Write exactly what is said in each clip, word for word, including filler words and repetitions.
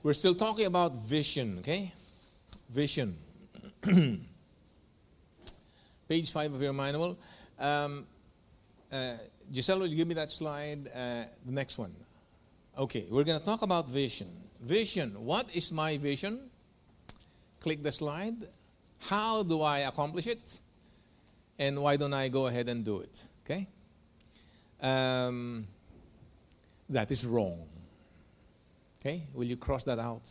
We're still talking about vision, okay? Vision. Page five of your manual. Um, uh, Giselle, will you give me that slide? Uh, the next one. Okay, we're going to talk about vision. Vision. What is my vision? Click the slide. How do I accomplish it? And why don't I go ahead and do it? Okay? Um, that is wrong. Okay? Will you cross that out?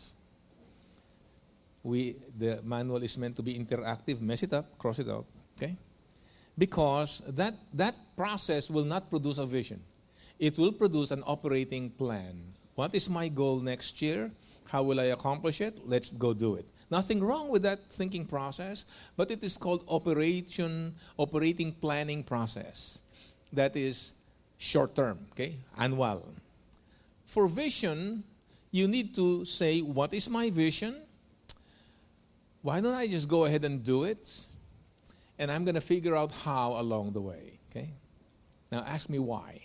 We, the manual is meant to be interactive. Mess it up, cross it out. Okay? Because that, that process will not produce a vision. It will produce an operating plan. What is my goal next year? How will I accomplish it? Let's go do it. Nothing wrong with that thinking process, but it is called operation, operating planning process. That is short-term, okay, annual. For vision, you need to say, what is my vision? Why don't I just go ahead and do it? And I'm going to figure out how along the way, okay? Now ask me why.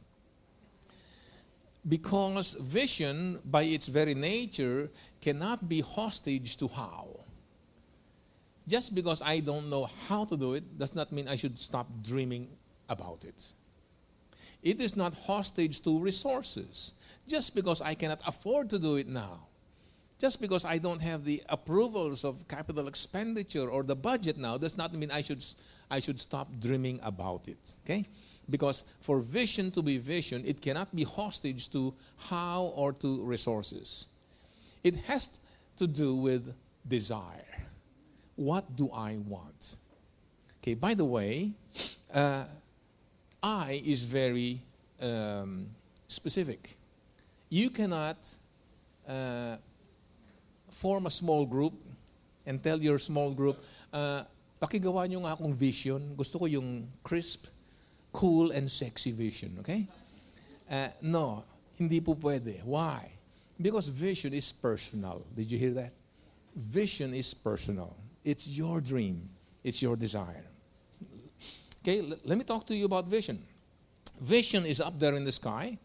Because vision, by its very nature, cannot be hostage to how. Just because I don't know how to do it does not mean I should stop dreaming about it. It is not hostage to resources. Just because I cannot afford to do it now. Just because I don't have the approvals of capital expenditure or the budget now does not mean I should, I should stop dreaming about it. Okay? Because for vision to be vision, it cannot be hostage to how or to resources. It has to do with desire. What do I want? Okay, by the way, uh, I is very um, specific. You cannot uh, form a small group and tell your small group, uh, pakigawa nyo nga akong vision. Gusto ko yung crisp, cool, and sexy vision, okay? Uh, no, hindi po pwede. Why? Because vision is personal. Did you hear that? Vision is personal. It's your dream. It's your desire. Okay, l- let me talk to you about vision. Vision is up there in the sky.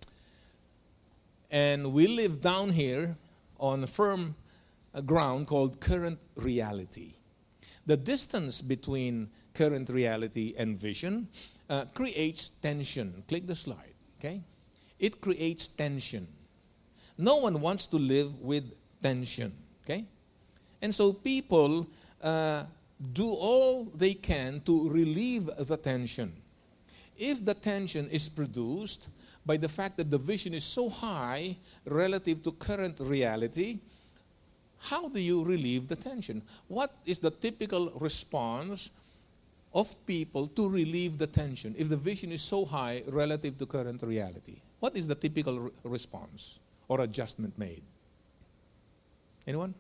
And we live down here on a firm uh, ground called current reality. The distance between current reality and vision uh, creates tension. Click the slide, okay? It creates tension. No one wants to live with tension, okay? And so people uh, do all they can to relieve the tension. If the tension is produced by the fact that the vision is so high relative to current reality, how do you relieve the tension? What is the typical response of people to relieve the tension if the vision is so high relative to current reality? What is the typical re- response or adjustment made? Anyone?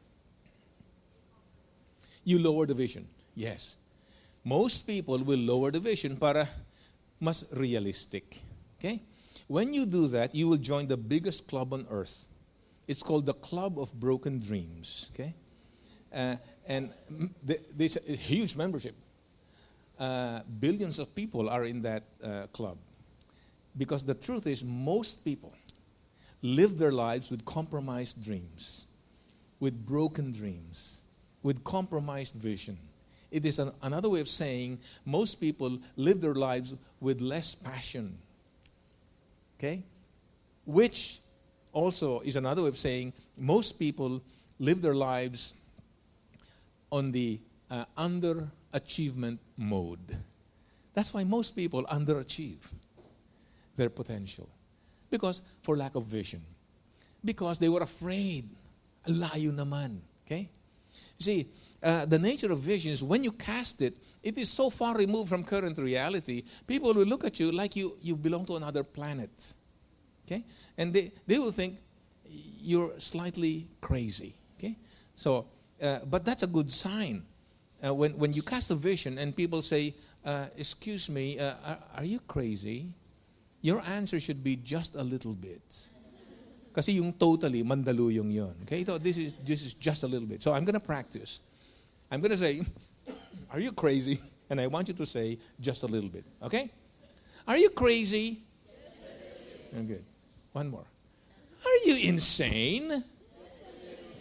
You lower the vision. Yes. Most people will lower the vision para mas realistic. Okay? When you do that, you will join the biggest club on earth. It's called the Club of Broken Dreams. Okay? Uh, and th- there's a huge membership. Uh, billions of people are in that uh, club. Because the truth is, most people live their lives with compromised dreams, with broken dreams, with compromised vision. It is an, another way of saying most people live their lives with less passion. Okay? Which also is another way of saying most people live their lives on the uh, underachievement mode. That's why most people underachieve their potential. Because for lack of vision. Because they were afraid. Layo naman. Okay? See, uh, the nature of vision is when you cast it, it is so far removed from current reality, people will look at you like you, you belong to another planet. Okay? And they, they will think you're slightly crazy. Okay? So, uh, but that's a good sign. Uh, when, when you cast a vision and people say, uh, excuse me, uh, are, are you crazy? Your answer should be just a little bit. Kasi yung totally, mandaluyong yun. Okay? So this is, this is just a little bit. So I'm going to practice. I'm going to say, are you crazy? And I want you to say, just a little bit. Okay? Are you crazy? Yes, good. One more. Are you insane?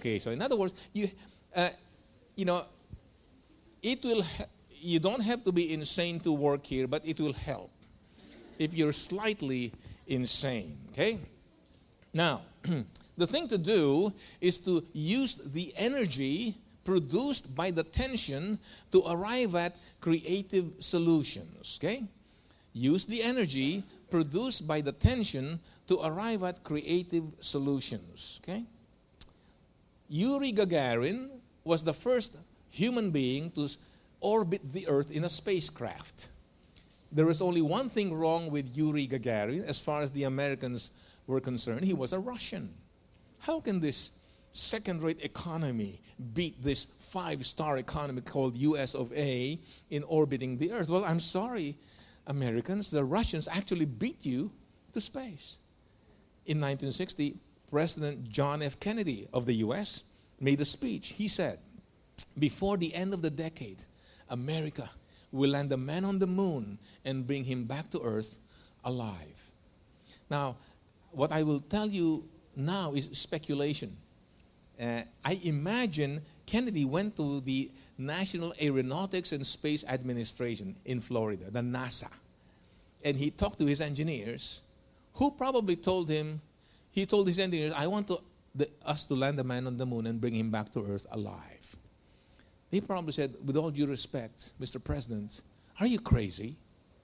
Okay, so in other words, you, uh, you know, it will. Ha- you don't have to be insane to work here, but it will help if you're slightly insane. Okay. Now, the thing to do is to use the energy produced by the tension to arrive at creative solutions. Okay. Use the energy produced by the tension to arrive at creative solutions. Okay. Yuri Gagarin was the first human being to orbit the Earth in a spacecraft. There was only one thing wrong with Yuri Gagarin as far as the Americans were concerned. He was a Russian. How can this second-rate economy beat this five-star economy called U S of A in orbiting the Earth? Well, I'm sorry, Americans. The Russians actually beat you to space. In nineteen sixty, President John F. Kennedy of the U S made a speech. He said, before the end of the decade, America will land a man on the moon and bring him back to Earth alive. Now, what I will tell you now is speculation. Uh, I imagine Kennedy went to the National Aeronautics and Space Administration in Florida, the NASA, and he talked to his engineers, who probably told him, he told his engineers, I want to, the, us to land a man on the moon and bring him back to Earth alive. He probably said, with all due respect, Mister President, are you crazy?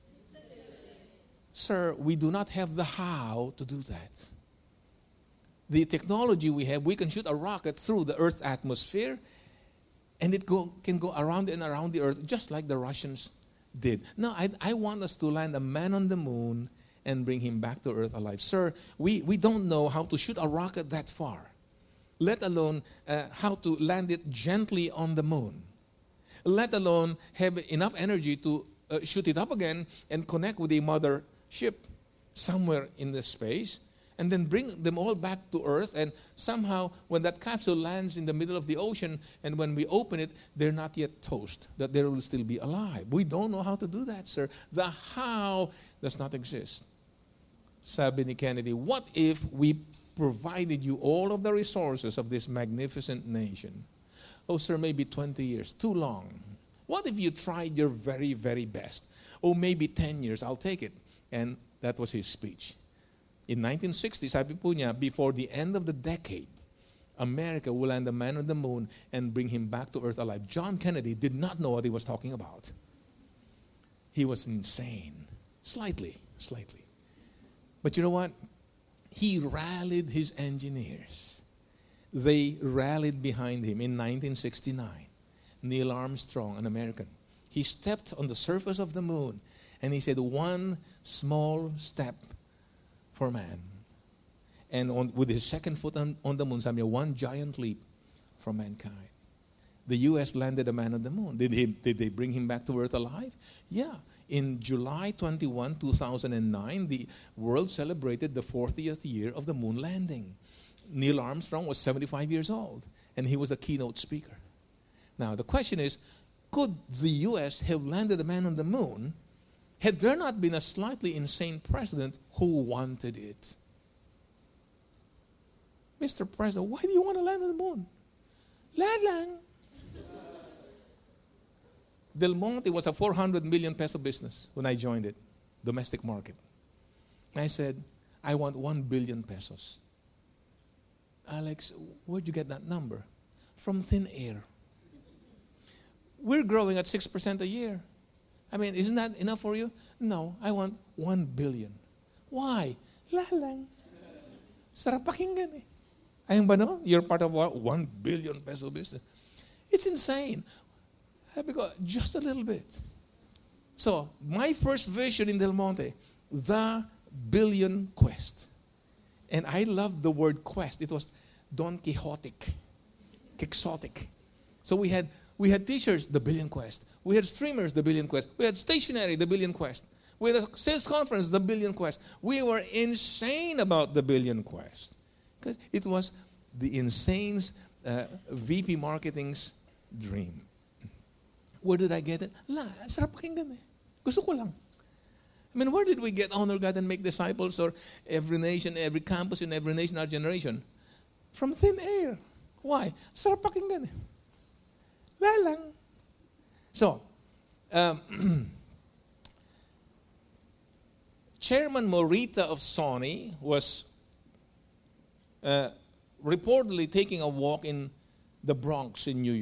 Sir, we do not have the how to do that. The technology we have, we can shoot a rocket through the Earth's atmosphere, and it go, can go around and around the Earth, just like the Russians did. Now, I, I want us to land a man on the moon and bring him back to Earth alive. Sir, we, we don't know how to shoot a rocket that far, let alone uh, how to land it gently on the moon, let alone have enough energy to uh, shoot it up again and connect with a mother ship somewhere in the space, and then bring them all back to Earth, and somehow when that capsule lands in the middle of the ocean, and when we open it, they're not yet toast, that they will still be alive. We don't know how to do that, sir. The how does not exist. Sabi ni Kennedy, what if we provided you all of the resources of this magnificent nation? Oh, sir, maybe twenty years, too long. What if you tried your very, very best? Oh, maybe ten years, I'll take it. And that was his speech. In nineteen sixty, sabi po niya, before the end of the decade, America will land a man on the moon and bring him back to Earth alive. John Kennedy did not know what he was talking about. He was insane. Slightly, slightly. But you know what? He rallied his engineers. They rallied behind him in nineteen sixty-nine. Neil Armstrong, an American, he stepped on the surface of the moon and he said, one small step for man. And on, with his second foot on, on the moon, sabi niya, one giant leap for mankind. The U S landed a man on the moon. Did, he, did they bring him back to Earth alive? Yeah. In July twenty-first, two thousand nine, the world celebrated the fortieth year of the moon landing. Neil Armstrong was seventy-five years old, and he was a keynote speaker. Now, the question is, could the U S have landed a man on the moon had there not been a slightly insane president who wanted it? Mister President, why do you want to land on the moon? Land lang. Del Monte was a four hundred million peso business when I joined it, domestic market. I said, I want one billion pesos. Alex, where'd you get that number? From thin air. We're growing at six percent a year. I mean, isn't that enough for you? No, I want one billion. Why? Lalang. Sarap pakinggan eh. Ayun ba no? You're part of what? One billion peso business. It's insane. Because just a little bit. So, my first vision in Del Monte, the billion quest. And I loved the word quest. It was Don Quixotic, Quixotic. So we had we had t-shirts, the billion quest. We had streamers, the billion quest. We had stationery, the billion quest. We had a sales conference, the billion quest. We were insane about the billion quest. Because it was the insane's uh, V P marketing's dream. Where did I get it? La, sarap pakinggan eh. Gusto ko lang. I mean, where did we get honor God and make disciples, or every nation, every campus in every nation, our generation? From thin air. Why? Sarap pakinggan eh. Lalang. So, um, Chairman Morita of Sony was uh, reportedly taking a walk in the Bronx in New York.